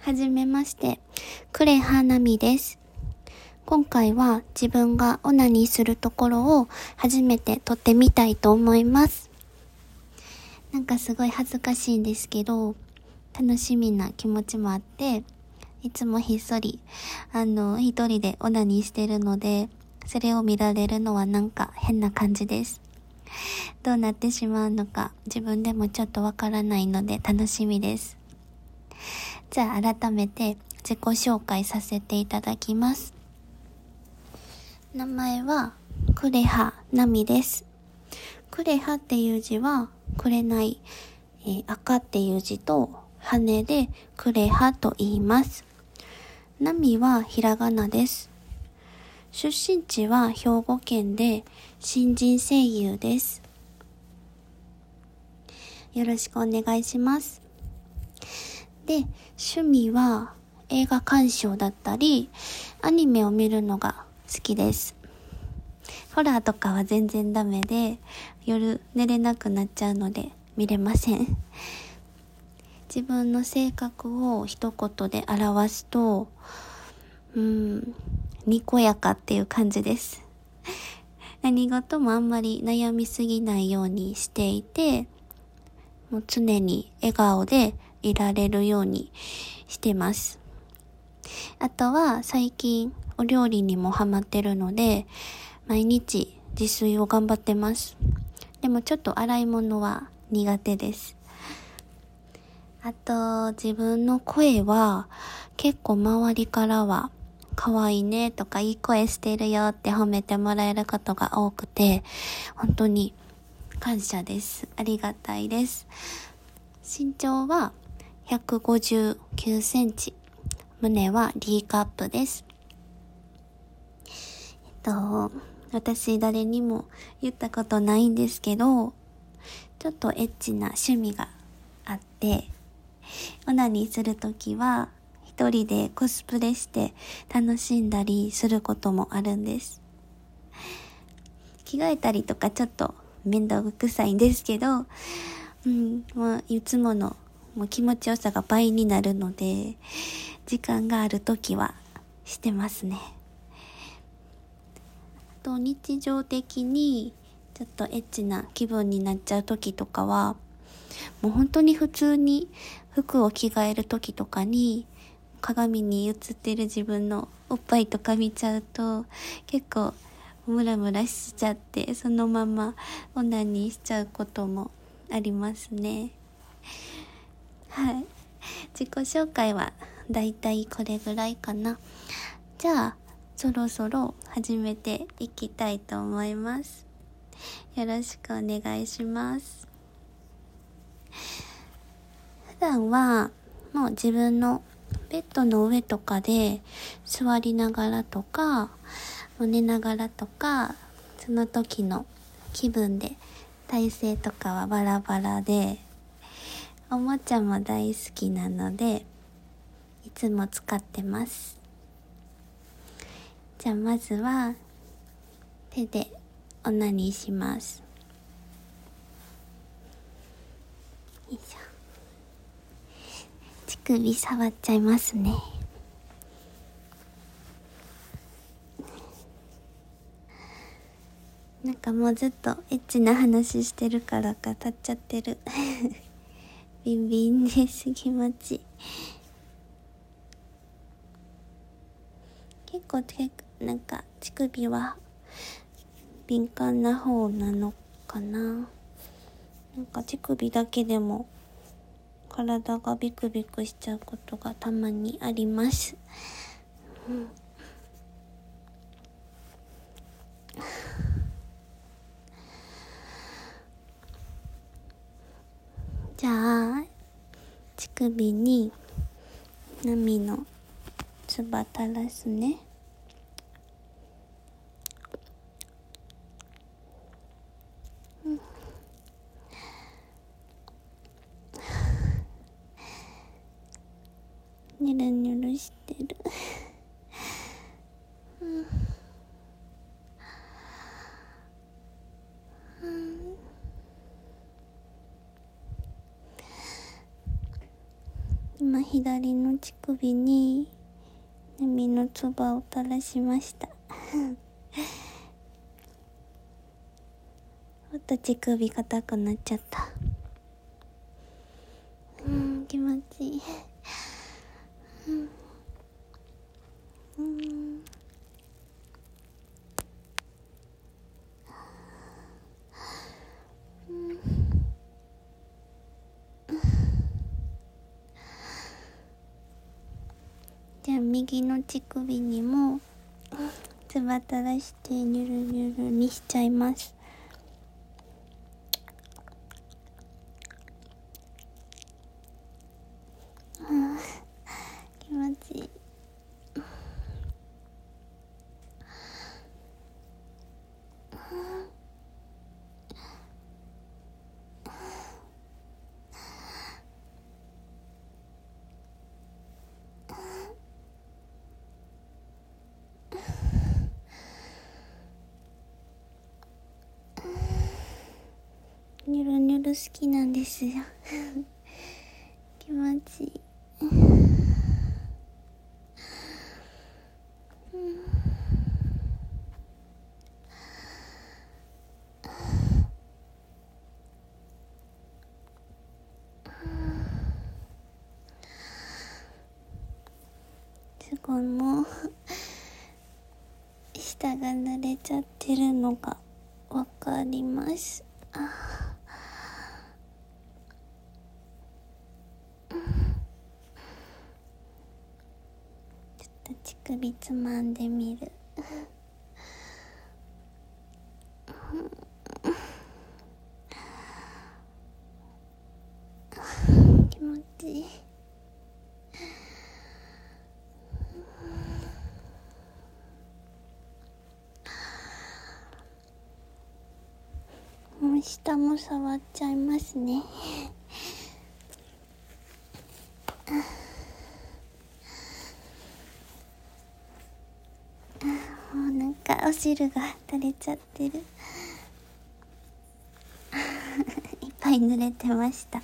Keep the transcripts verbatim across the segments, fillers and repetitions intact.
はじめまして、クレハナミです。今回は自分がオナニーするところを初めて撮ってみたいと思います。なんかすごい恥ずかしいんですけど、楽しみな気持ちもあって、いつもひっそり、あの、一人でオナニーしてるので、それを見られるのはなんか変な感じです。どうなってしまうのか自分でもちょっとわからないので楽しみです。じゃあ改めて自己紹介させていただきます。名前はクレハナミです。クレハっていう字はくれない、えー、赤っていう字と羽でクレハと言います。ナミはひらがなです。出身地は兵庫県で新人声優です。よろしくお願いします。で、趣味は映画鑑賞だったり、アニメを見るのが好きです。ホラーとかは全然ダメで、夜寝れなくなっちゃうので見れません。自分の性格を一言で表すと、うーん、にこやかっていう感じです。何事もあんまり悩みすぎないようにしていて、もう常に笑顔でいられるようにしてます。あとは最近お料理にもハマってるので、毎日自炊を頑張ってます。でもちょっと洗い物は苦手です。あと自分の声は結構周りからは可愛いねとかいい声してるよって褒めてもらえることが多くて、本当に感謝です。ありがたいです。身長はひゃくごじゅうきゅうセンチ。胸は D カップです。えっと、私誰にも言ったことないんですけど、ちょっとエッチな趣味があって、オナニーするときは一人でコスプレして楽しんだりすることもあるんです。着替えたりとかちょっと面倒くさいんですけど、うん、まあ、いつものもう気持ちよさが倍になるので、時間があるときはしてますね。あと日常的にちょっとエッチな気分になっちゃうときとかは、もう本当に普通に服を着替えるときとかに鏡に映ってる自分のおっぱいとか見ちゃうと結構ムラムラしちゃって、そのままオナニーしちゃうこともありますね。はい。自己紹介はだいたいこれぐらいかな。じゃあそろそろ始めていきたいと思います。よろしくお願いします。普段はもう自分のベッドの上とかで座りながらとか寝ながらとか、その時の気分で体勢とかはバラバラで、おもちゃも大好きなのでいつも使ってます。じゃあまずは手でオナニーします。よいしょ。乳首触っちゃいますね。なんかもうずっとエッチな話してるからか立っちゃってる。ビンビンです。気持ちいい。結構てなんか乳首は敏感な方なのかな。なんか乳首だけでも体がビクビクしちゃうことがたまにあります。うん、じゃあ乳首にナミのつば垂らすね。うん、ニュルニュルしてる。うんうん、今左の乳首に波のつばを垂らしましたちょっと乳首硬くなっちゃった。うん、気持ちいい。うん、うん、うん、じゃあ右の乳首にもつば垂らしてニュルニュルにしちゃいます。うん、気持ちいい。ニュルニュル好きなんですよ気持ちいい。すごい、もう舌が濡れちゃってるのがわかります。あちょっと乳首つまんでみる気持ちいい。もう下も触っちゃいますねもうなんかお汁が垂れちゃってるいっぱい濡れてました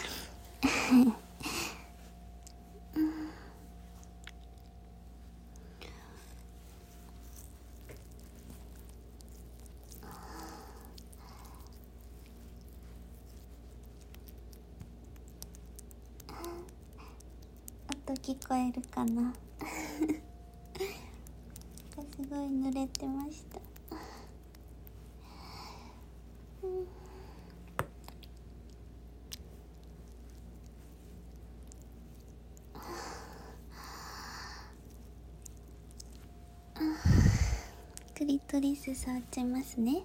音聞こえるかなすごい濡れてました、うんクリトリス触っちゃいますね。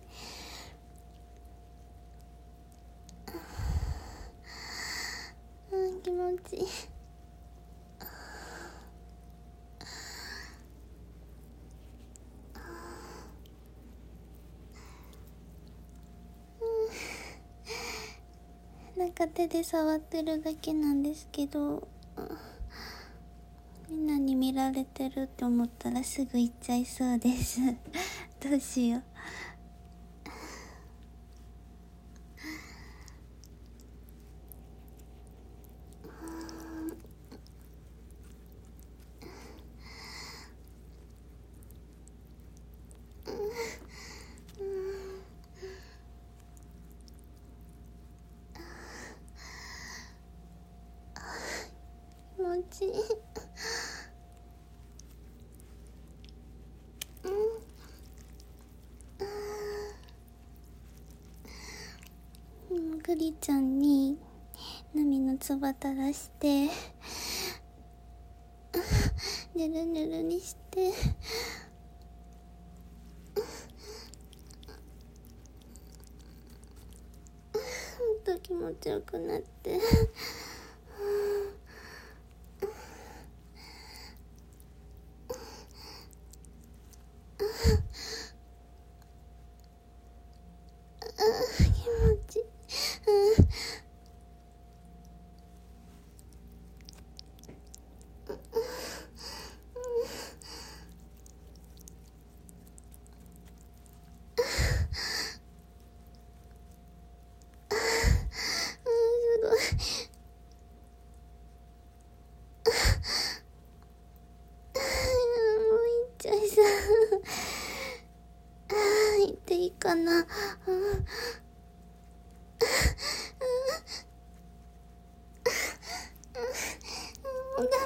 うん、気持ちいい。なんか手で触ってるだけなんですけど、みんなに見られてるって思ったらすぐ行っちゃいそうですどうしよう。気持ちいい。うん、グリちゃんに波のつば垂らしてぬるぬるにしてほんと気持ちよくなって気持ちいい。 な。うん。ダメ。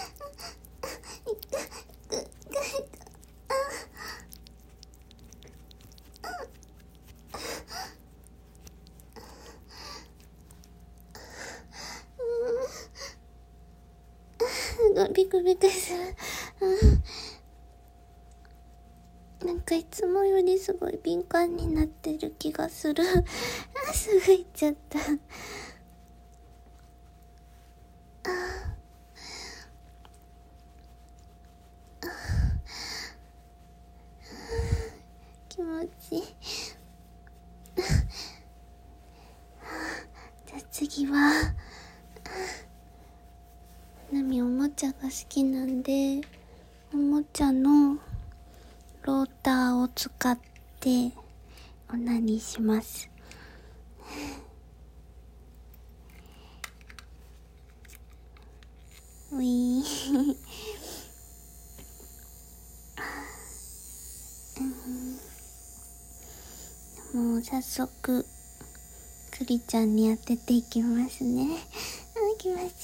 ビクビクする。なんかいつもよりすごい敏感になってる気がする。あ、すぐ行っちゃった。気持ちいい。じゃあ次はナミおもちゃが好きなんで、おもちゃのローターを使ってオナニーします。ういーもう早速クリちゃんに当てていきますね。あ、気持ちいい。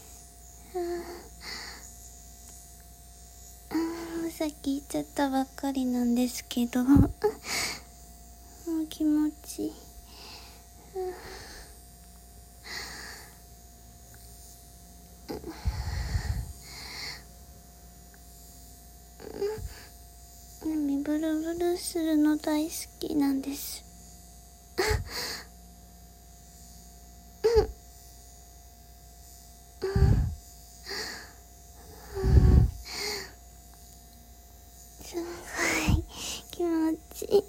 ああ、さっき言っちゃったばっかりなんですけどもう気持ちいい。海ブルブルするの大好きなんです。すごい気持ちいい。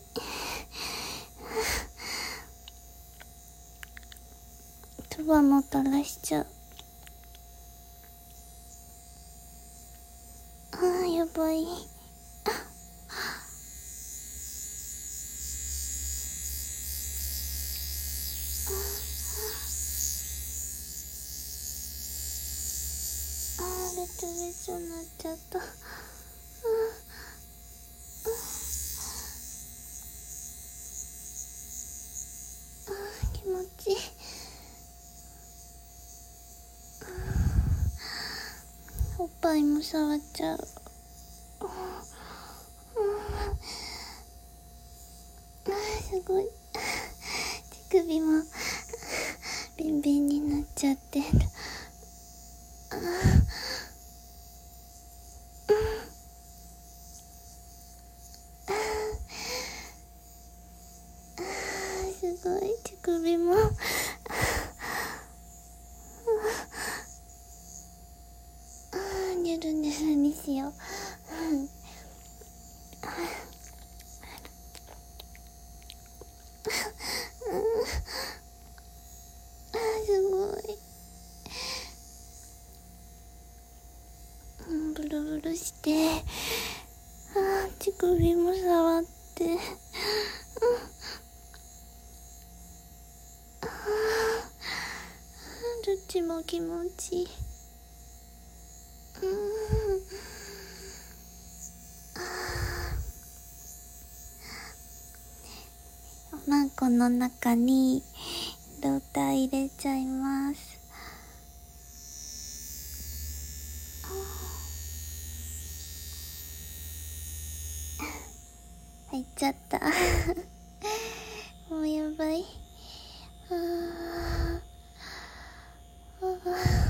唾も垂らしちゃう。ああ、やばい。べちゃべちゃになっちゃった。ああ、気持ちいい。おっぱいも触っちゃう。ああ、すごい。手首もビンビンになっちゃってる。ああ、すごい。手首もニュルニュルにしよう。すごい。ブルブルして、あー、乳首も触って、あー、どっちも気持ちいい。うーん、おまんこの中にローター入れちゃいます。入っちゃったもうやばい。あーあー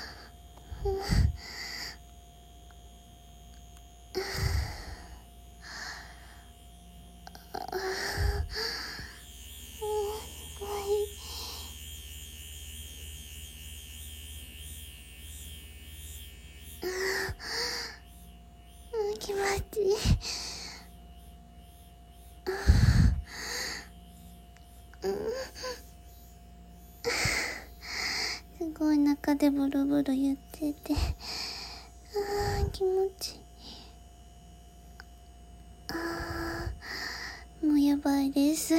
気持ちいい。すごい中でブルブル言ってて、あー気持ちいい。あーもうやばいです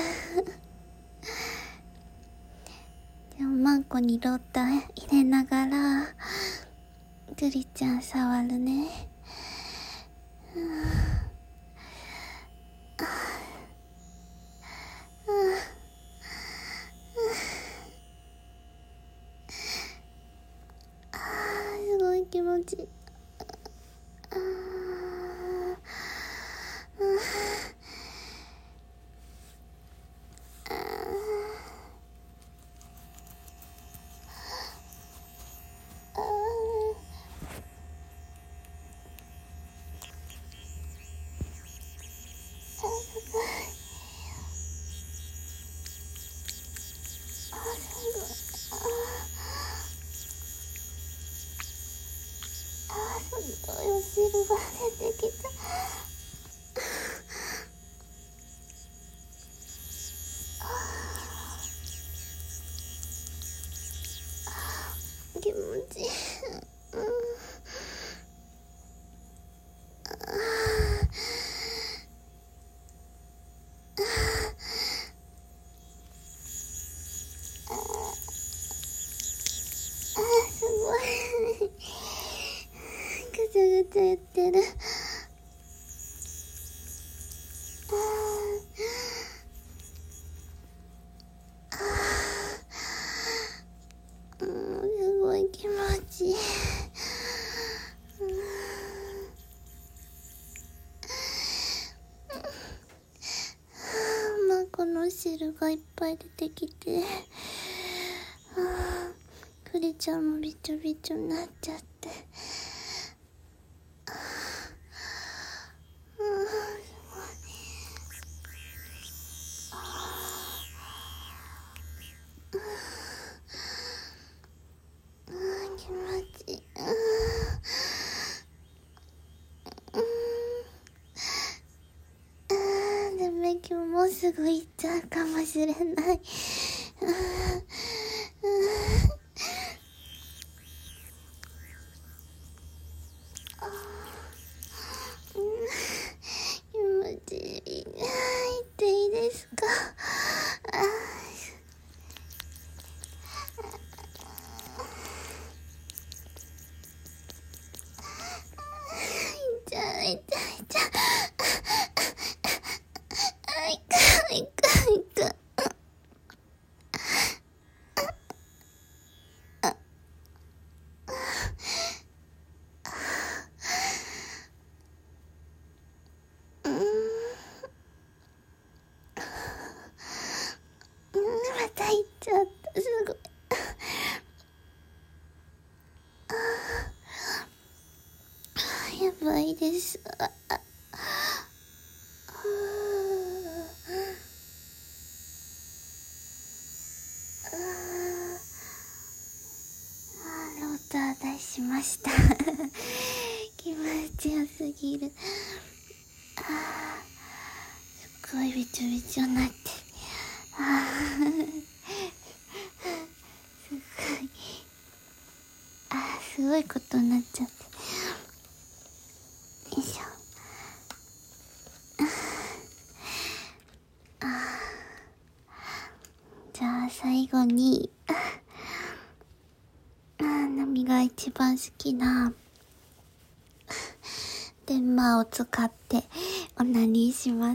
でもマンコにローター入れながらクリちゃん触るね。 ちいい。あーあーあーすごいお汁が出てきた。気持ちいい。うんあーすごいぐちゃぐちゃ言ってる。あーうんすごい気持ちいい。まあこの汁がいっぱい出てきて、あークリちゃんもびちょびちょになっちゃって、気持ちいい。でも今日もうすぐ行っちゃうかもしれない。気持ちいい。行っていいですか？痛い痛い痛い。あいかいかいか。うんまた行っちゃった。すごい。やばいです。ああローター出しました気持ちよすぎる。あーすっごいびちょびちょになって、あーすごい、あーすごいことになっちゃって、よいしょ。あじゃあ最後にあナミが一番好きなデンマーを使ってオナニーします。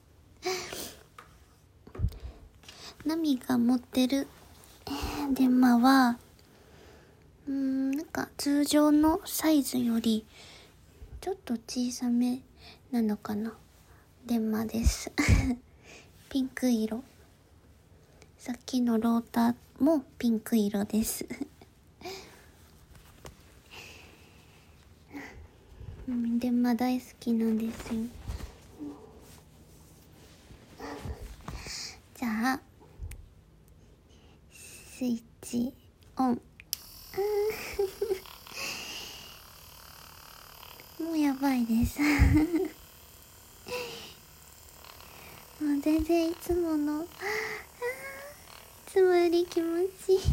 ナミが持ってる、えー、デンマーはうーんなんか通常のサイズよりちょっと小さめなのかな。デンマーですピンク色。さっきのローターもピンク色ですデンマー大好きなんですよ。じゃあスイッチオンもうやばいですもう全然いつものいつもより気持ちいい。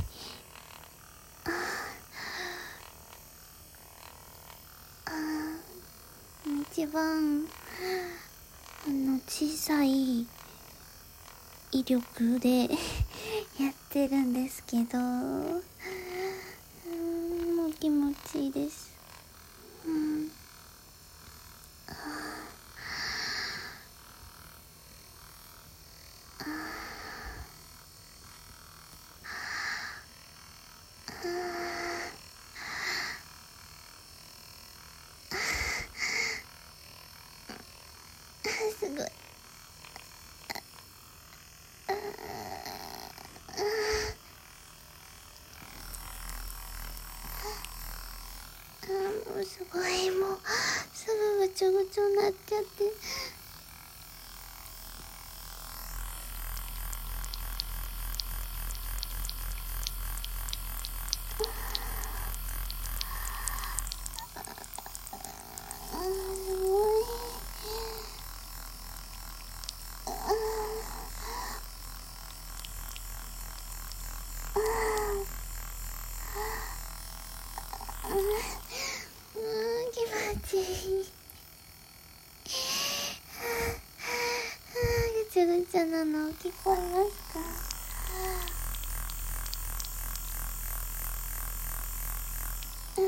あ一番あの小さい威力でやってるんですけど、うーんもう気持ちいいです。うんもうすごい、もうすぐぐちょぐちょになっちゃって。あーすごい。うん、気持ちいい。ぐちゃぐちゃなの聞こえますか？うん、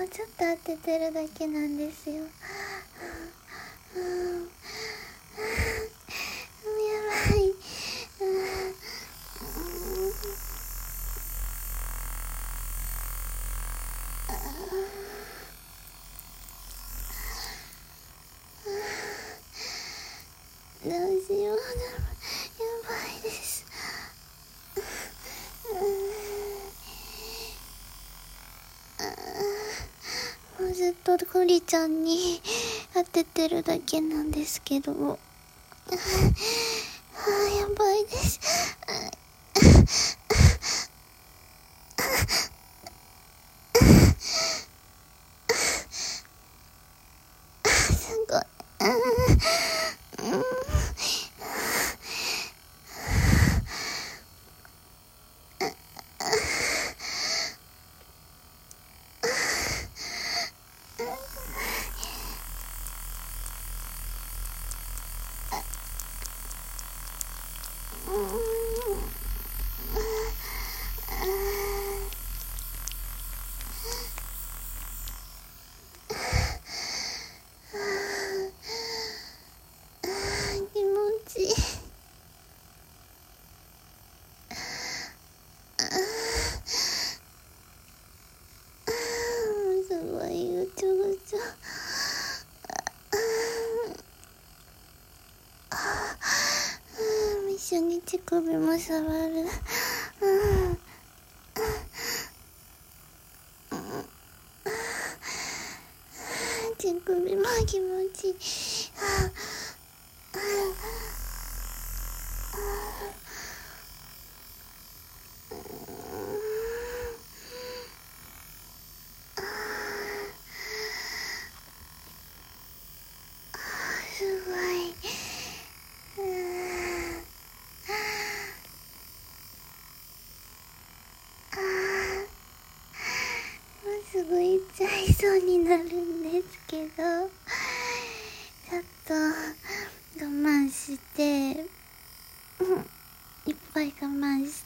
ちょっと当ててるだけなんですよ。うん、やばい。うんどうしよう、やばいです。もうずっとゴリちゃんに当ててるだけなんですけど、あーやばいです。すごい。うんうん気持ちいい。すごいぐちょぐちょ。一緒に乳首も触る。乳首も気持ちいい。すごい。もうすぐ行っちゃいそうになるんですけど、ちょっと我慢して、いっぱい我慢して、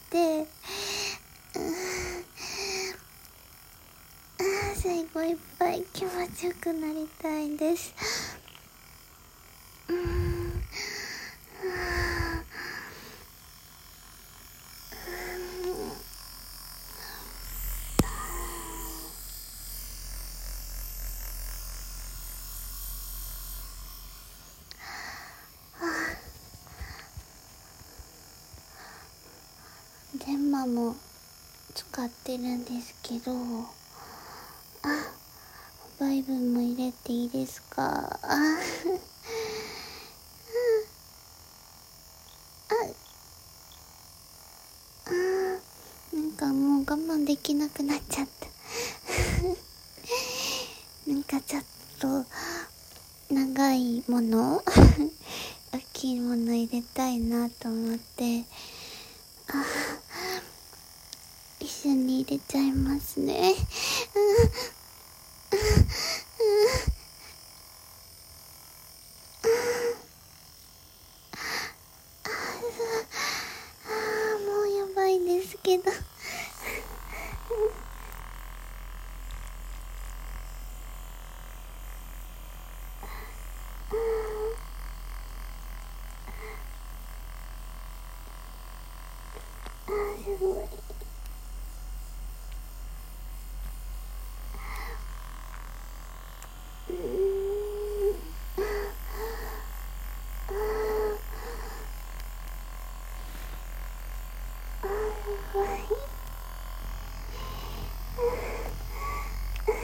最後いっぱい気持ちよくなりたいです。うーん電話も使ってるんですけど、あ、バイブも入れていいですか？あ、なんかもう我慢できなくなっちゃった。なんかちょっと長いもの大きいもの入れたいなと思って、あ、一緒に入れちゃいますね。あーもうやばいですけどあーすごい。うーんあーあーすごい。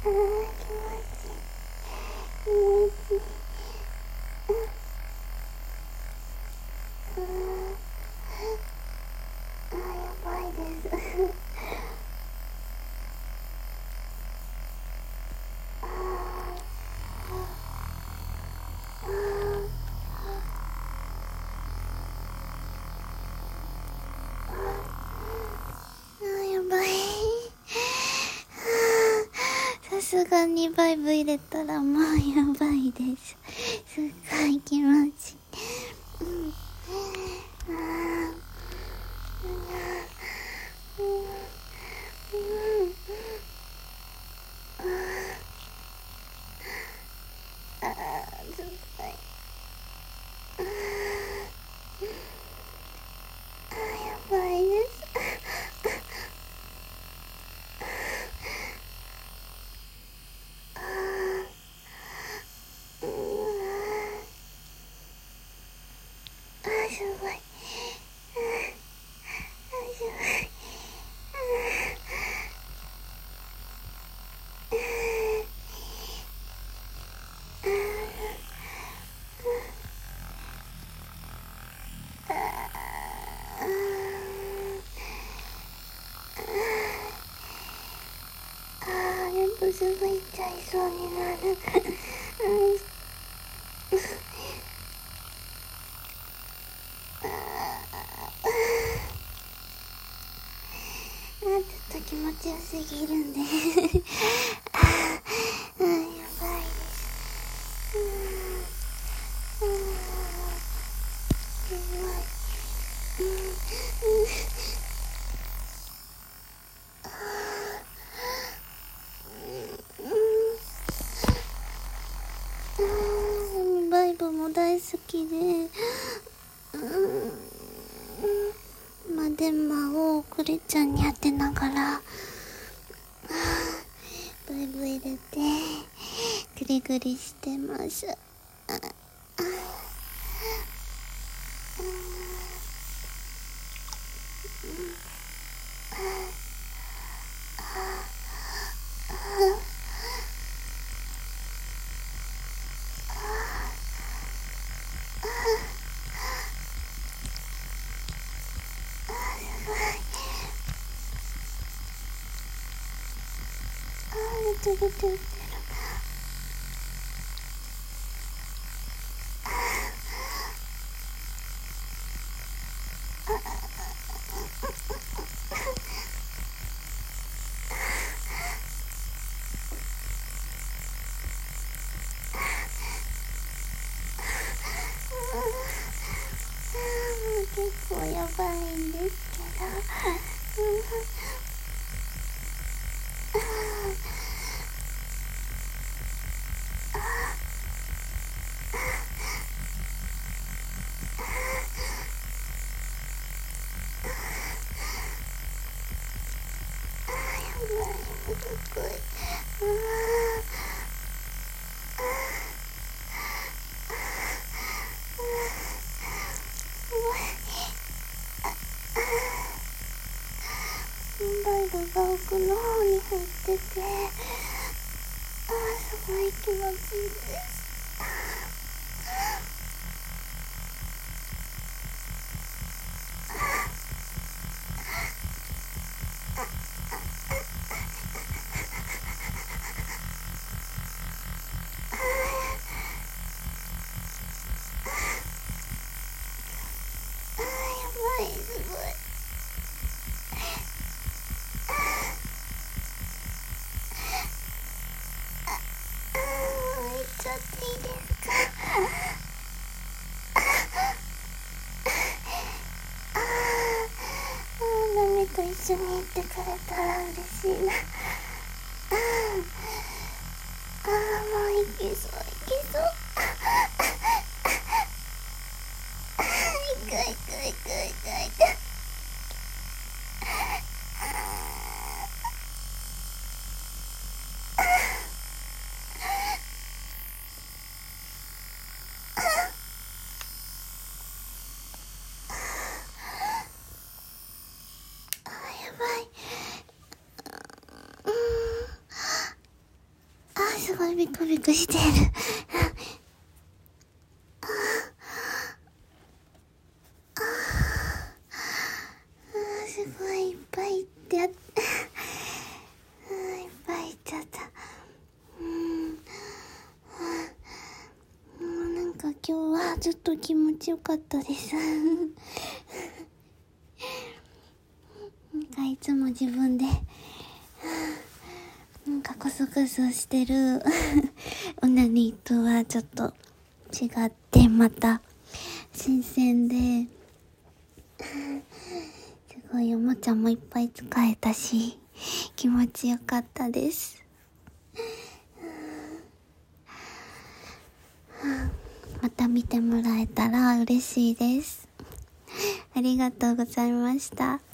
さすがにバイブ入れたらもうやばいです。すっごい気持ちいい。うん。あー。うん。うん。あー、すごい。あー、やばいです。すごい。すぐ行っちゃいそうになる。あ、ちょっと気持ちよすぎるんでああ、やばいです。うん、うん、すごい。うん、うん、うん、バイブも大好きで、うん、までまをクレちゃんに当てながらバイブ入れてグリグリしてます。グツグツ言ってる。結構やばいんですけど、すごい。バイブが奥の方に入ってて、あー、すごい気持ちいいです。あー、やばい、すごい。あー、行っちゃっていいですか？あー、マミと一緒に行ってくれたら嬉しいな。あー、あー、もう行けそう、行けそう。行く行く行く行く行く。あー、やばい。うーん。 あ、ビクビクしてる。すごいいっぱいいってやっいっぱいいっちゃった。うんもうなんか今日はずっと気持ちよかったですなんかいつも自分でなんかコソコソしてるオナニーとはちょっと違ってまた新鮮ですごいおもちゃもいっぱい使えたし気持ちよかったですまた見てもらえたら嬉しいですありがとうございました。